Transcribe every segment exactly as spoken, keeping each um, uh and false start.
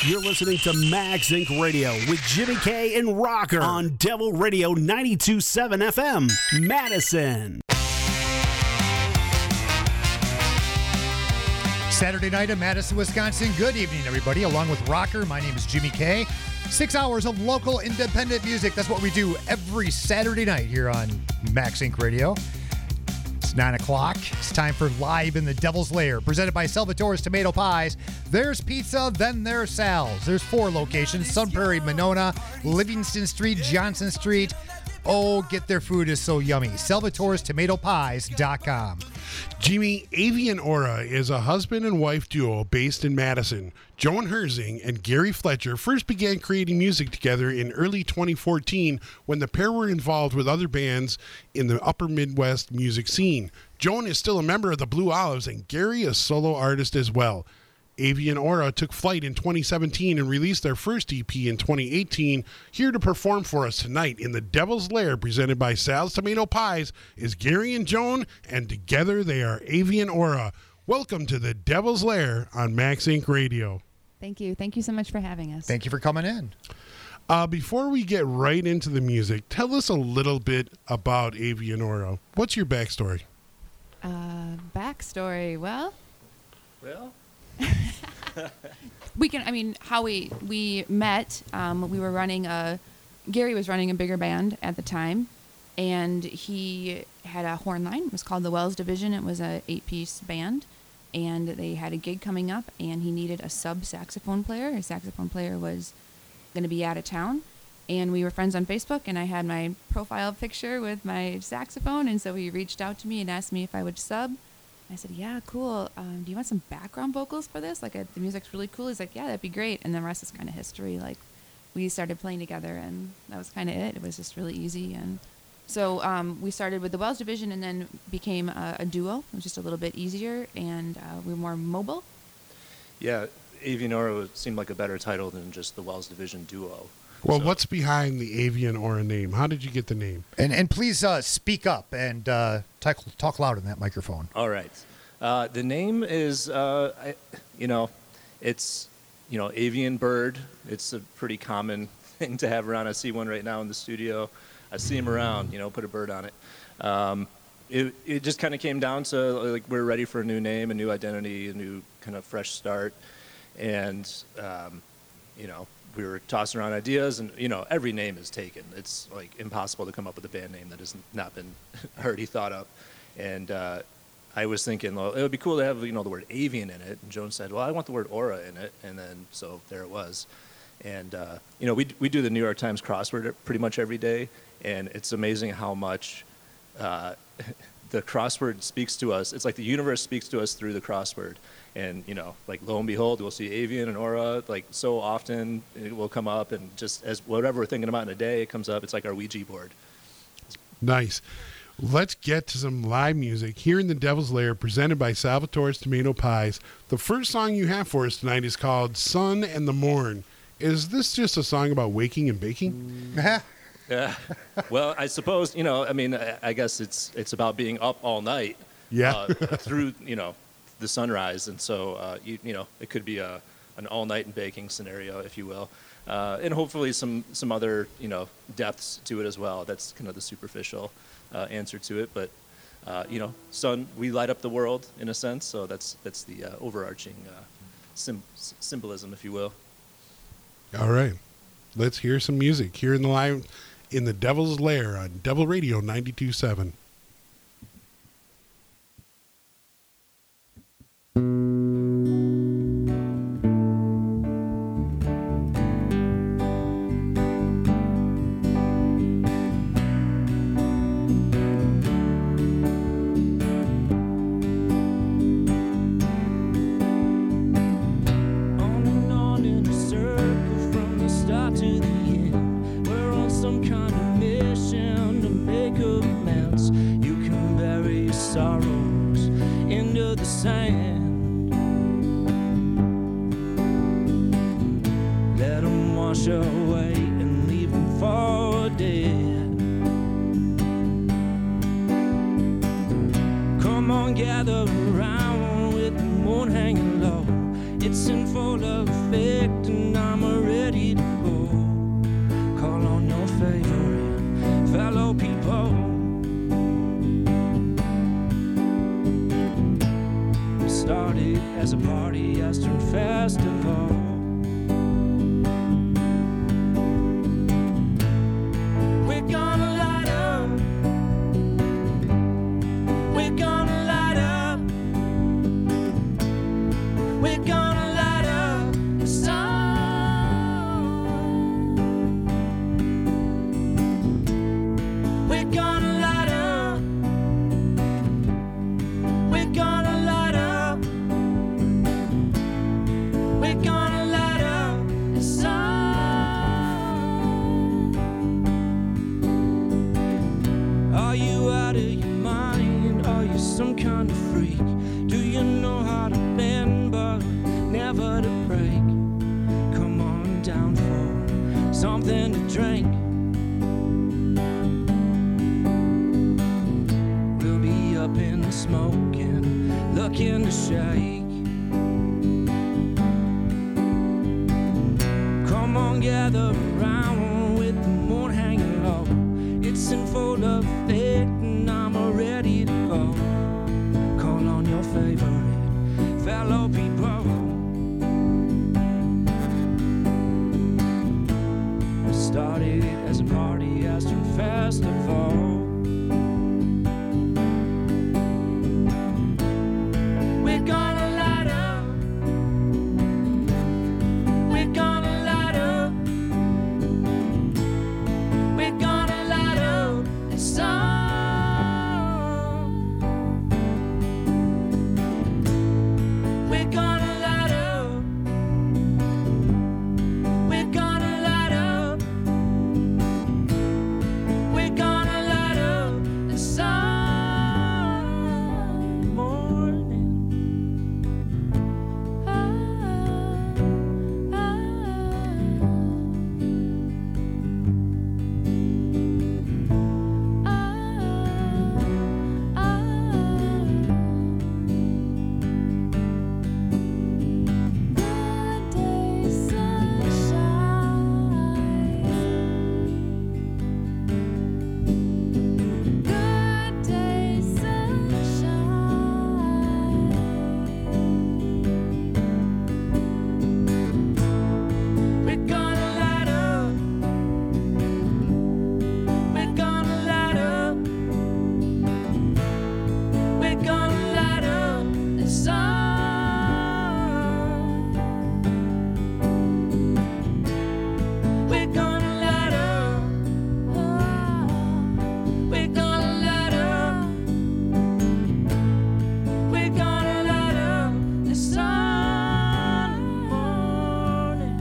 You're listening to Max Incorporated. Radio with Jimmy K and Rocker on Devil Radio ninety-two point seven F M, Madison. Saturday night in Madison, Wisconsin. Good evening, everybody. Along with Rocker, my name is Jimmy K. Six hours of local independent music. That's what we do every Saturday night here on Max Inc Radio. It's nine o'clock. It's time for Live in the Devil's Lair, presented by Salvatore's Tomato Pies. There's pizza, then there's Sal's. There's four locations: Sun Prairie, Monona, Livingston Street, Johnson Street. Oh, get their food is so yummy. Salvatore's Tomato Pies dot com. Jimmy, Avian Aura is a husband and wife duo based in Madison. Joan Herzing and Gary Fletcher first began creating music together in early twenty fourteen when the pair were involved with other bands in the upper Midwest music scene. Joan is still a member of the Blue Olives and Gary a solo artist as well. Avian Aura took flight in twenty seventeen and released their first E P in twenty eighteen. Here to perform for us tonight in the Devil's Lair, presented by Sal's Tomato Pies, is Gary and Joan, and together they are Avian Aura. Welcome to the Devil's Lair on Max Inc Radio. Thank you. Thank you so much for having us. Thank you for coming in. Uh, before we get right into the music, tell us a little bit about Avian Aura. What's your backstory? Uh, backstory. Well, well. we can. I mean, how we we met. Um, we were running a. Gary was running a bigger band at the time, and he had a horn line. It was called the Wells Division. It was a eight-piece band, and they had a gig coming up, and he needed a sub saxophone player. His saxophone player was going to be out of town, and we were friends on Facebook. And I had my profile picture with my saxophone, and so he reached out to me and asked me if I would sub. I said, yeah, cool. Um, do you want some background vocals for this? Like, uh, the music's really cool. He's like, yeah, that'd be great. And the rest is kind of history. Like, we started playing together, and that was kind of it. It was just really easy. And so um, we started with the Wells Division and then became a, a duo. It was just a little bit easier, and uh, we were more mobile. Yeah, Avian Aura seemed like a better title than just the Wells Division duo. Well, so. What's behind the Avian Aura name? How did you get the name? And and please uh, speak up and uh, talk, talk loud in that microphone. All right. Uh, the name is, uh, I, you know, it's, you know, avian bird. It's a pretty common thing to have around. I see one right now in the studio. I see him around, you know, put a bird on it. Um, it, it just kind of came down to, like, we're ready for a new name, a new identity, a new kind of fresh start. And, um, you know, we were tossing around ideas, and, you know, every name is taken. It's, like, impossible to come up with a band name that has not been already thought up. And uh, I was thinking, well, it would be cool to have, you know, the word avian in it. And Joan said, well, I want the word aura in it. And then, so there it was. And, uh, you know, we we do the New York Times crossword pretty much every day. And it's amazing how much uh, the crossword speaks to us. It's like the universe speaks to us through the crossword. And, you know, like, lo and behold, we'll see avian and aura, like, so often it will come up. And just as whatever we're thinking about in a day, it comes up. It's like our Ouija board. Nice. Let's get to some live music here in the Devil's Lair, presented by Salvatore's Tomato Pies. The first song you have for us tonight is called Sun and the Morn. Is this just a song about waking and baking? Yeah. Well, I suppose, you know, I mean, I, I guess it's it's about being up all night. Yeah. uh, through, you know, the sunrise. And so, uh, you, you know, it could be a an all-night and baking scenario, if you will. Uh, and hopefully some, some other, you know, depths to it as well. That's kind of the superficial uh, answer to it. But, uh, you know, sun, we light up the world in a sense. So that's that's the uh, overarching uh, sim- symbolism, if you will. All right. Let's hear some music here in the live in the Devil's Lair on Devil Radio ninety-two point seven. Gather around with the moon hanging low. It's in for full of effect and I'm ready to go. Call on your favorite fellow people. We started as a party Eastern festival. We're gonna light up. We're gonna light up. We're gonna light up the sun. We're gonna light up. We're gonna light up. We're gonna light up the sun. Are you out of your mind? Are you some kind of freak? Do you know how to bend but never to break? Come on down for something to drink. We'll be up in the smoke and looking to shake. Come on, gather around with the moon hanging low. It's in full effect and I'm ready to go. Call on your favorite fellow people. We started as a party Eastern festival. We're gonna light up. We're gonna light up. We're gonna light up the sun. We're gonna light up. We're gonna light up. We're gonna light up the sun morning. Ah, ah, ah, Good day, sunshine. Good day, sunshine. We're gonna light up. We're gonna light up. We're gonna light up the sun. We're gonna light up. We're gonna light up. We're gonna light up the sun morning.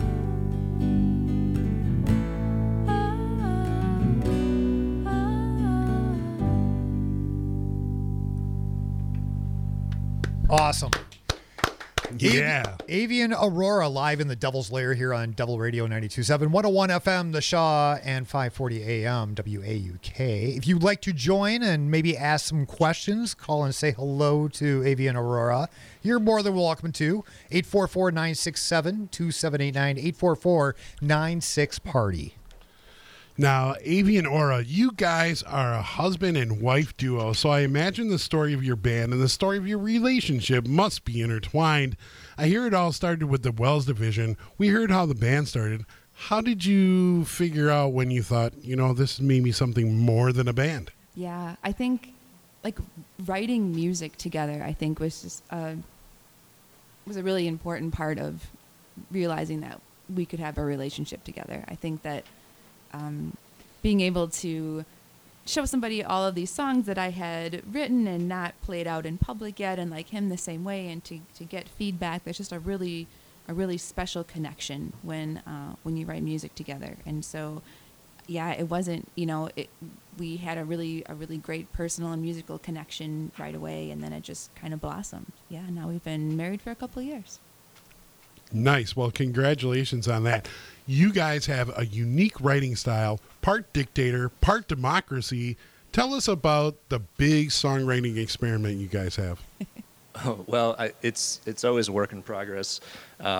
Awesome. Yeah. Avian Aurora live in the Devil's Lair here on Devil Radio ninety-two point seven, one oh one F M, The Shaw, and five forty A M, W A U K. If you'd like to join and maybe ask some questions, call and say hello to Avian Aurora. You're more than welcome to. eight four four, nine six seven, two seven eight nine, eight four four, nine six party. Now, Avian Aura, you guys are a husband and wife duo, so I imagine the story of your band and the story of your relationship must be intertwined. I hear it all started with the Wells division. We heard how the band started. How did you figure out when you thought, you know, this is maybe something more than a band? Yeah, I think like writing music together, I think was just uh, was a really important part of realizing that we could have a relationship together. I think that um, being able to show somebody all of these songs that I had written and not played out in public yet, and like him the same way, and to, to get feedback, there's just a really a really special connection when uh, when you write music together. And so, yeah, it wasn't, you know, it, we had a really a really great personal and musical connection right away, and then it just kind of blossomed. Yeah, now we've been married for a couple of years. Nice. Well, congratulations on that. You guys have a unique writing style, part dictator, part democracy. Tell us about the big songwriting experiment you guys have. Oh, well, I, it's it's always a work in progress. Um,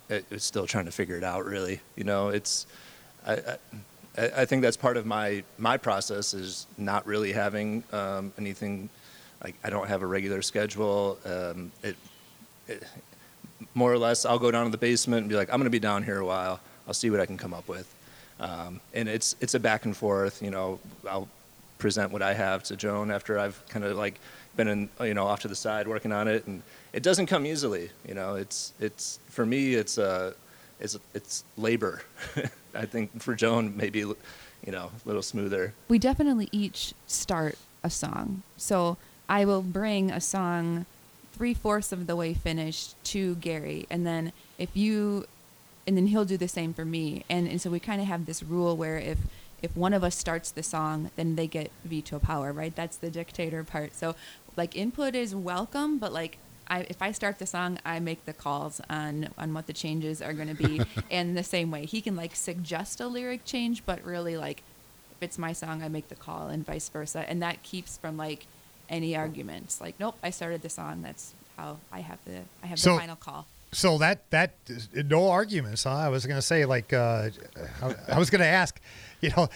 it, it's still trying to figure it out. Really, you know, it's I, I I think that's part of my my process is not really having um, anything. Like I don't have a regular schedule. Um, it, it more or less, I'll go down to the basement and be like, I'm going to be down here a while. I'll see what I can come up with. Um, and it's it's a back and forth. You know, I'll present what I have to Joan after I've kind of like been in, you know, off to the side working on it, and it doesn't come easily. You know, it's it's for me, it's uh, it's it's labor. I think for Joan, maybe, you know, a little smoother. We definitely each start a song. So I will bring a song three-fourths of the way finished to Gary, and then if you, and then he'll do the same for me. And, and so we kind of have this rule where if, if one of us starts the song, then they get veto power, right? That's the dictator part. So like input is welcome, but like I, if I start the song, I make the calls on, on what the changes are going to be. And the same way, he can like suggest a lyric change, but really like if it's my song, I make the call and vice versa. And that keeps from like any arguments. Like, nope, I started the song. That's how I have the I have So- the final call. So that that no arguments, huh? I was gonna say like uh, I, I was gonna ask, you know,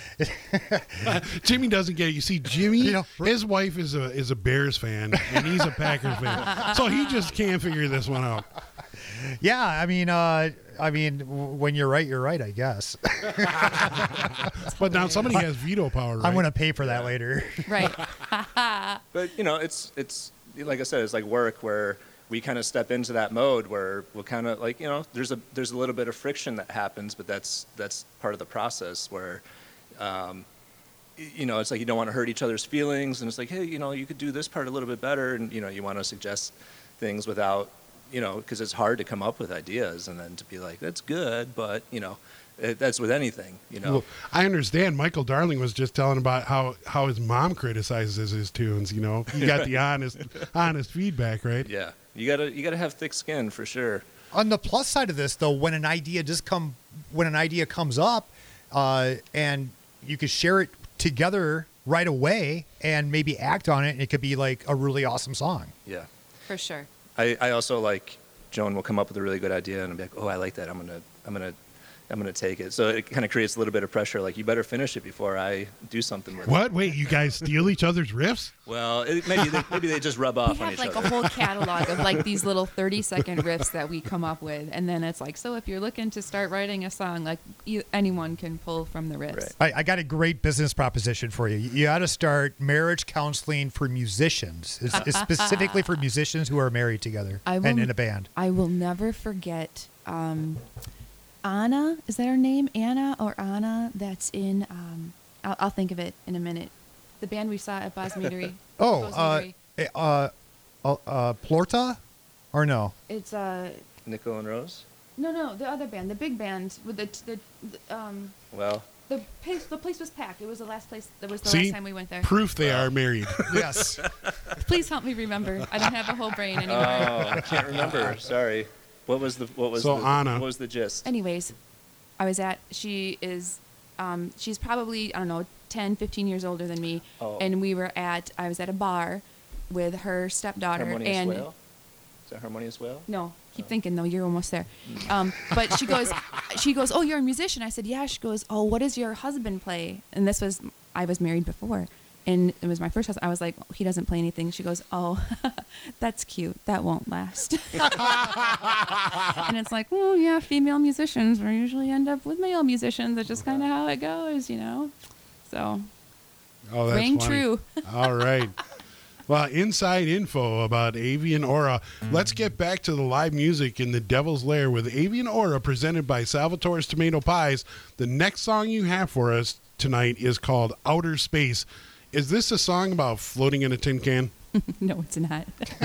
Jimmy doesn't get it. You see, Jimmy, You know, his wife is a is a Bears fan, and he's a Packers fan, so he just can't figure this one out. yeah. I mean, uh, I mean, w- when you're right, you're right. I guess But now somebody has veto power, right? I'm gonna pay for that later. Right. But you know, it's it's like I said, it's like work where we kind of step into that mode where we'll kind of like, you know, there's a there's a little bit of friction that happens, but that's that's part of the process where, um, y- you know, it's like you don't want to hurt each other's feelings, and it's like, hey, you know, you could do this part a little bit better, and you know, you want to suggest things without, you know, because it's hard to come up with ideas, and then to be like, that's good, but you know, it, that's with anything, you know. Well, I understand. Michael Darling was just telling about how, how his mom criticizes his tunes. You know, you got the honest honest feedback, right? Yeah, you gotta you gotta have thick skin for sure. On the plus side of this, though, when an idea just come when an idea comes up, uh, and you could share it together right away and maybe act on it, and it could be like a really awesome song. Yeah. For sure. I, I also like Joan will come up with a really good idea and I'll be like, oh, I like that. I'm gonna I'm gonna I'm gonna take it. So it kind of creates a little bit of pressure. Like you better finish it before I do something with it. What? Wait, you guys steal each other's riffs? Well, it, maybe they, maybe they just rub We off on have each like other. a whole catalog of like these little thirty second riffs that we come up with. And then it's like, so if you're looking to start writing a song, like you, anyone can pull from the riffs. Right. I, I got a great business proposition for you. You got to start marriage counseling for musicians, it's, it's specifically for musicians who are married together I and will- in a band. I will never forget um, Anna. Is that her name? Anna or Anna? That's in. Um, I'll, I'll think of it in a minute. The band we saw at Bosmeadery. Oh, uh, Bosmeadery. eh, uh, uh, uh, Plorta, or no? It's uh Nickel and Rose. no no the other band, the big band with the the, the um Well, the place the place was packed. It was the last place. That was the See, last time we went there. proof they are married. Yes. Please help me remember. I don't have a whole brain anymore. oh, I can't remember. Sorry. What was the what was So, the Anna. what was the gist? Anyways, I was at, she is, um, she's probably, I don't know, ten, fifteen years older than me. Oh. And we were at, I was at a bar with her stepdaughter. Harmonious and Whale. Is that Harmonious Whale? No, keep thinking though, you're almost there. Um, but she goes, she goes, oh, you're a musician. I said, yeah. She goes, oh, what does your husband play? And this was, I was married before. And it was my first husband. I was like, he doesn't play anything. She goes, oh, that's cute. That won't last. And it's like, well, yeah, female musicians we usually end up with male musicians. That's just kind of how it goes, you know? So, Oh, that's ring funny. true. All right. Well, inside info about Avian Aura. Let's get back to the live music in the Devil's Lair with Avian Aura presented by Salvatore's Tomato Pies. The next song you have for us tonight is called Outer Space. Is this a song about floating in a tin can? No, it's not.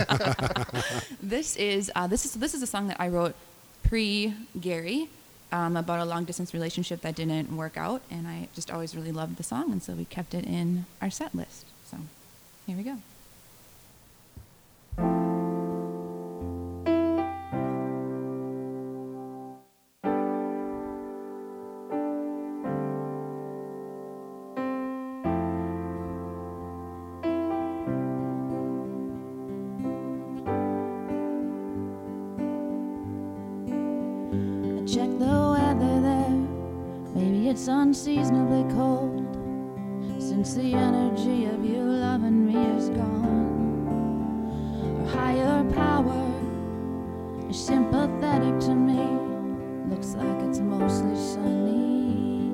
This is uh, this is this is a song that I wrote pre Gary um, about a long distance relationship that didn't work out, and I just always really loved the song, and so we kept it in our set list. So here we go. check the weather there. Maybe it's unseasonably cold, since the energy of you loving me is gone. Or higher power is sympathetic to me. Looks like it's mostly sunny.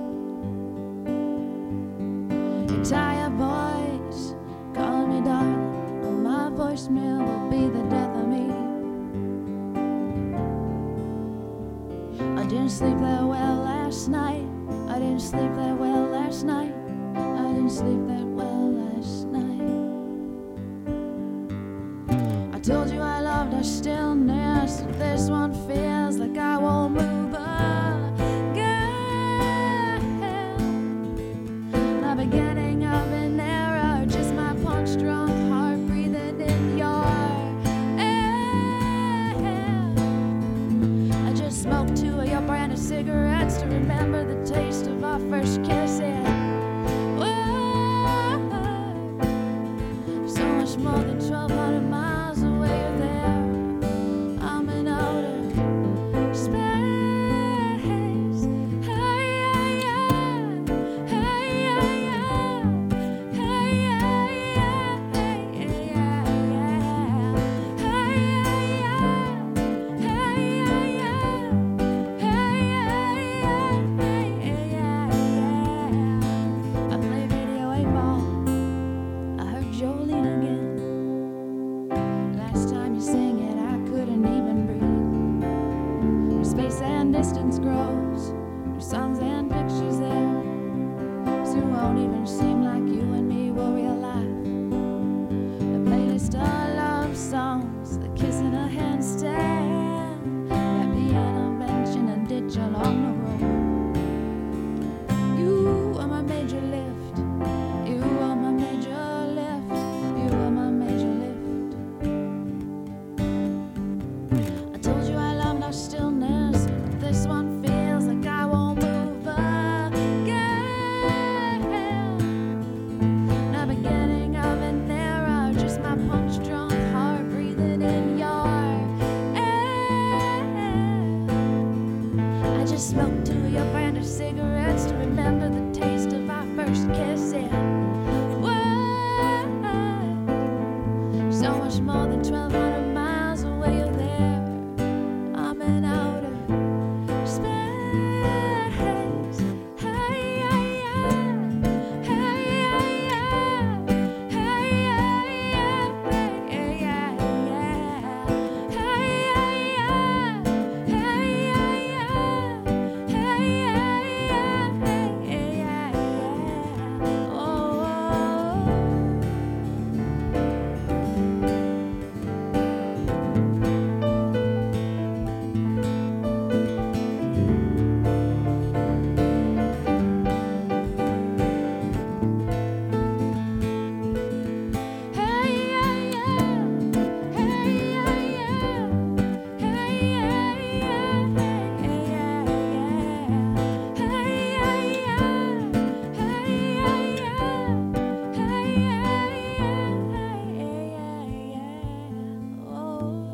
You tired boys call me darling, but my voicemail will be the death of me. I didn't sleep that well last night. I didn't sleep that well last night. I didn't sleep that well last night. I told you I loved our stillness. This one feels like I won't move again. The beginning of an era, just my punch-drunk heart breathing in your air. I just smoked two of your brand of cigarettes to remember the taste of our first kiss. Yeah. Whoa, so much more than twelve hundred miles away. You're there. I'm in outer space. Hey, yeah, yeah. Hey, yeah, yeah. Hey, yeah, yeah. Hey, yeah, yeah. Hey, yeah, yeah. Hey, yeah, yeah. Hey, yeah, yeah. Hey, yeah, yeah. I play video eight ball. I heard Jolene again. Last time you sang it, I couldn't even breathe. Your space and distance grows. Your songs and pictures there. Soon won't even seem like you and me were real life. A playlist of love songs, the kiss in a handstand, that piano bench in a ditch along the road. You are my major lift. You are my major lift. You are my major lift. I told you I loved our stillness. This one feels like I won't move again. The beginning of an era, just my punch-drunk heart breathing in your air. I just smoked two of your brand of cigarettes to remember the taste of our first kiss. Yeah. Whoa, so much more than twelve hundred miles away. You're there. I'm in outer space. Hey, yeah, yeah. Hey, yeah, yeah. Hey, yeah, yeah. Hey, yeah, yeah. Hey, yeah, yeah. Hey, yeah, yeah. Hey, yeah, yeah. Hey, yeah, yeah. Oh. Hey, yeah, yeah. Hey, yeah, yeah. Hey, yeah, yeah. Hey, yeah, yeah. Hey, yeah, yeah. Hey, yeah, yeah. Hey, yeah, yeah. Hey, yeah, yeah. Oh.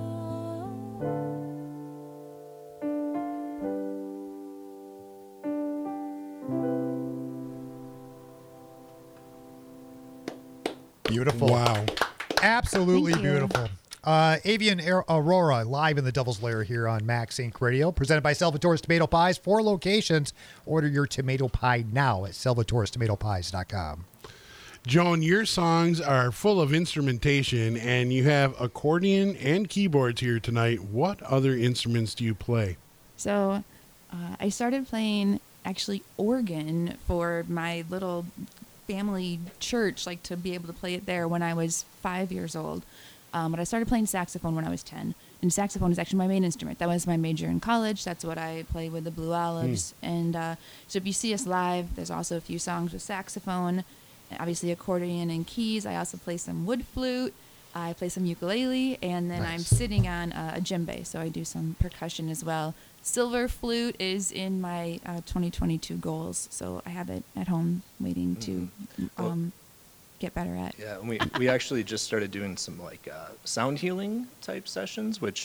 Beautiful. Wow. Absolutely Thank you. beautiful. Uh, Avian Air- Aurora live in the Devil's Lair here on Max Inc Radio, presented by Salvatore's Tomato Pies. Four locations. Order your tomato pie now at salvatores tomato pies dot com. Joan, your songs are full of instrumentation, and you have accordion and keyboards here tonight. What other instruments do you play? So uh, I started playing actually organ for my little family church, like to be able to play it there when I was five years old. Um, but I started playing saxophone when I was ten. And saxophone is actually my main instrument. That was my major in college. That's what I play with the Blue Olives. And uh, so if you see us live, there's also a few songs with saxophone, obviously accordion and keys. I also play some wood flute. I play some ukulele, and then Nice. I'm sitting on uh, a djembe, so I do some percussion as well. Silver flute is in my uh, twenty twenty-two goals, so I have it at home waiting to um, get better at. Yeah, and we we actually just started doing some like uh, sound healing type sessions, which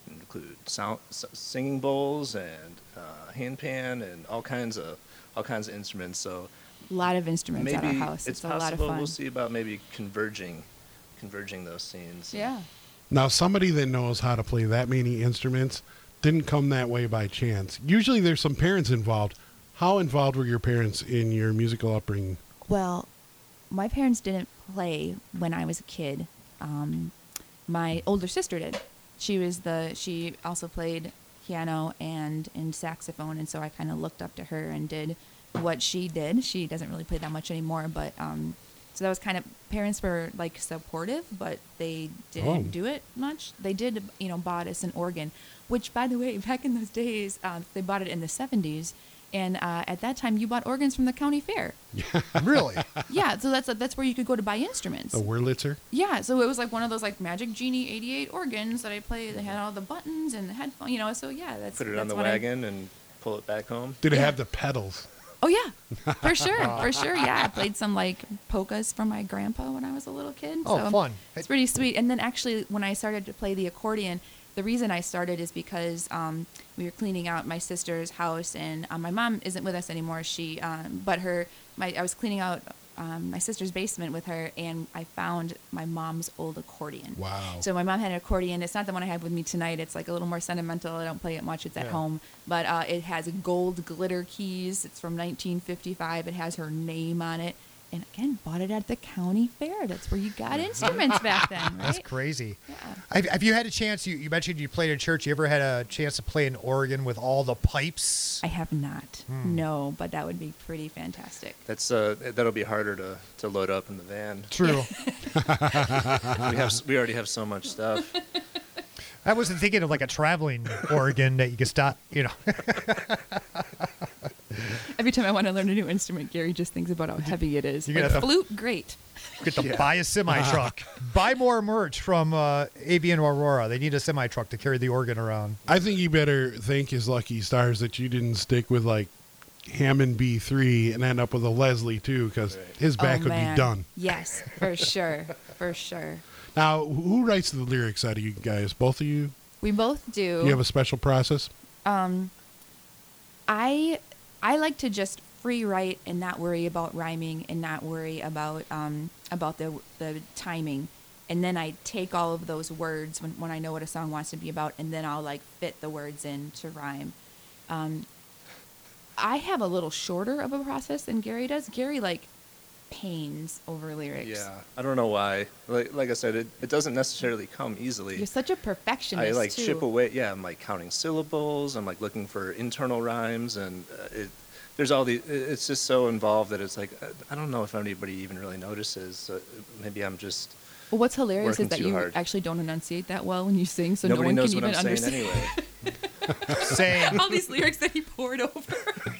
include sound, s- singing bowls and uh, handpan and all kinds of all kinds of instruments. So A lot of instruments maybe at our house. it's It's, a lot of possible fun. we'll see about maybe converging, converging those scenes. Yeah. Now, somebody that knows how to play that many instruments didn't come that way by chance. Usually there's some parents involved. How involved were your parents in your musical upbringing? Well, my parents didn't play when I was a kid. Um, my older sister did. She was the. She also played piano and and saxophone, and so I kind of looked up to her and did what she did. She doesn't really play that much anymore, but um, so that was kind of. Parents were like supportive, but they didn't Oh. do it much. They did, you know, bought us an organ, which, by the way, back in those days, uh, they bought it in the seventies. And uh, at that time, you bought organs from the county fair. Really? Yeah, so that's that's where you could go to buy instruments. A Wurlitzer? Yeah, so it was like one of those like Magic Genie eighty-eight organs that I played. They had all the buttons and the headphone, you know. So yeah, that's Put it that's on the what I- wagon and pull it back home. Did it Yeah. have the pedals? Oh yeah, for sure, for sure. Yeah, I played some like polkas from my grandpa when I was a little kid. Oh, so fun. It's pretty sweet. And then actually, when I started to play the accordion, the reason I started is because um, we were cleaning out my sister's house, and um, my mom isn't with us anymore. She, um, but her, my, I was cleaning out um, my sister's basement with her, and I found my mom's old accordion. Wow. So my mom had an accordion. It's not the one I have with me tonight. It's like a little more sentimental. I don't play it much. It's at Yeah. home, but uh, it has gold glitter keys. It's from nineteen fifty-five. It has her name on it. And again, bought it at the county fair. That's where you got instruments back then, right? That's crazy. Yeah. Have, have you had a chance? You, you mentioned you played in church. You ever had a chance to play an organ with all the pipes? I have not. Hmm. No, but that would be pretty fantastic. That's uh, that'll be harder to, to load up in the van. True. We have s- we already have so much stuff. I wasn't thinking of like a traveling organ that you could stop. You know. Every time I want to learn a new instrument, Gary just thinks about how heavy it is. You're Like gonna have to- flute, great. Get to buy a semi truck. Buy more merch from uh, Avian Aurora. They need a semi truck to carry the organ around. I think he better thank his lucky stars that you didn't stick with like Hammond B three and end up with a Leslie too, because his back oh, would man. be done. Yes, for sure. For sure. Now, who writes the lyrics out of you guys? Both of you? We both do. Do you have a special process? Um, I I like to just free write and not worry about rhyming and not worry about um about the the timing, and then I take all of those words when when I know what a song wants to be about, and then I'll like fit the words in to rhyme. Um, I have a little shorter of a process than Gary does. Gary like pains over lyrics. Yeah, I don't know why. Like like I said, it, it doesn't necessarily come easily. You're such a perfectionist I like too. chip away. Yeah, I'm like counting syllables. I'm like looking for internal rhymes, and uh, it, there's all the. it- It's just so involved that it's like uh, I don't know if anybody even really notices. Uh, maybe I'm just. Well, what's hilarious working is that too you hard. actually don't enunciate that well when you sing, so Nobody no one knows can what even I'm saying understand anyway. Same. all these lyrics that he poured over.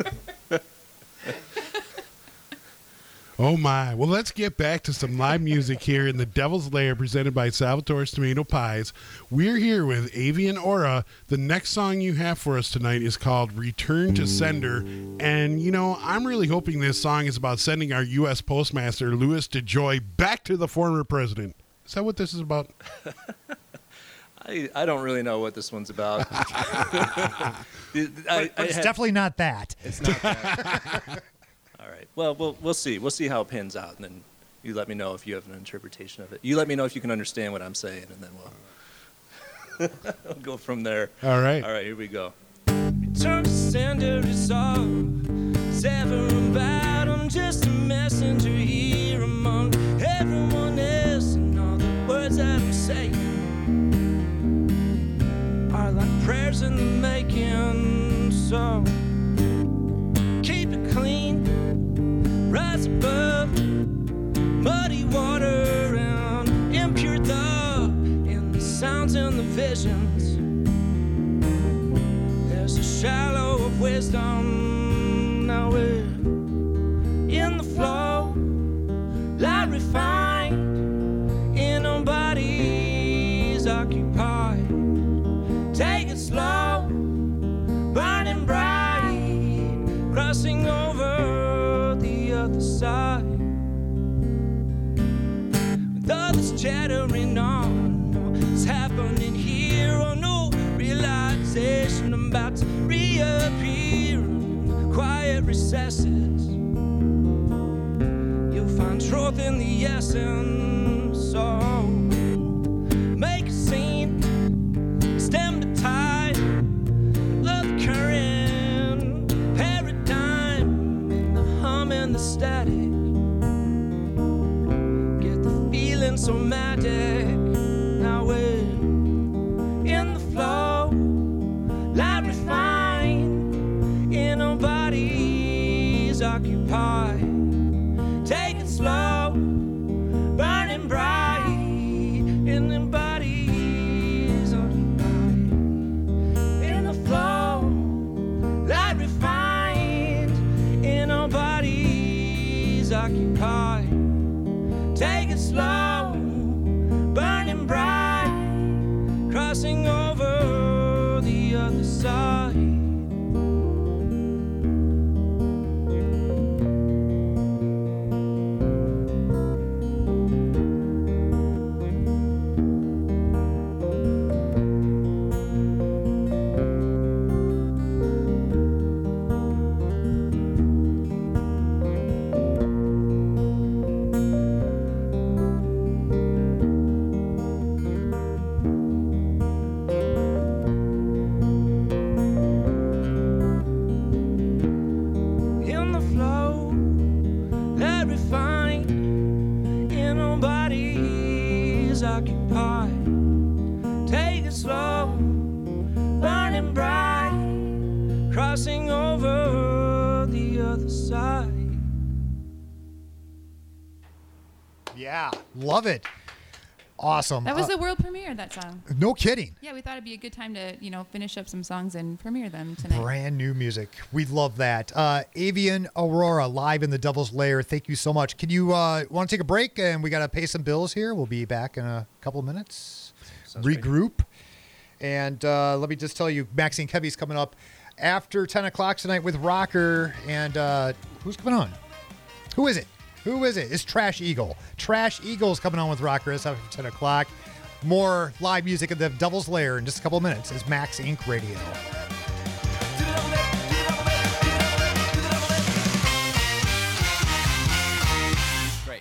Oh my. Well, let's get back to some live music here in the Devil's Lair presented by Salvatore's Tomato Pies. We're here with Avian Aura. The next song you have for us tonight is called Return to Sender. And, you know, I'm really hoping this song is about sending our U S Postmaster, Louis DeJoy, back to the former president. Is that what this is about? I, I don't really know what this one's about. I, But I it's had- definitely not that. It's not that. All right. Well, we'll we'll see. We'll see how it pans out, and then you let me know if you have an interpretation of it. You let me know if you can understand what I'm saying, and then we'll, we'll go from there. All right. All right. Here we go. Return to sender is all. Sever about. I'm just a messenger here among everyone else, and all the words that I'm saying are like prayers in the making. So keep it clean, rise above muddy water and impure thought in the sounds and the visions. There's a shallow of wisdom. Now we're in the flow, light refined in our bodies occupied. Take it slow, burning bright, crossing over the other side. With others chattering on, what's happening here? Oh no, excesses. You'll find truth in the essence. So make a scene, stem the tide of the current paradigm, the hum and the static. Get the feeling somatic. Now we're in the flow, light refined, in our bodies occupied. Take it slow, burning bright, in the bodies occupied. In the flow, light refined, in our bodies occupied. Take it slow, burning bright, crossing over the other side. In the flow, let refined, in our bodies occupied. Take it slow, burning bright, crossing over the other side. Yeah, love it. Awesome. That was Uh, the world premiere of that song. no kidding. Yeah, we thought it'd be a good time to, you know, finish up some songs and premiere them tonight. Brand new music. We love that. Uh, Avian Aurora live in the Devil's Lair. Thank you so much. Can you uh, want to take a break? And we got to pay some bills here. We'll be back in a couple of minutes. Sounds great. Regroup. And uh, let me just tell you, Maxine Kevy's coming up after ten o'clock tonight with Rocker. And uh, who's coming on? Who is it? Who is it? It's Trash Eagle. Trash Eagle's coming on with Rocker. It's after ten o'clock. More live music at the Devil's Lair in just a couple of minutes. It's Max Inc Radio. Great.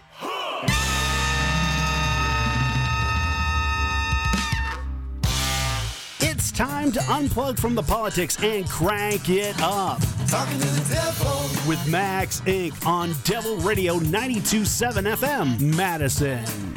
It's time to unplug from the politics and crank it up. Talking to the devil. With Max Incorporated on Devil Radio ninety-two point seven F M, Madison.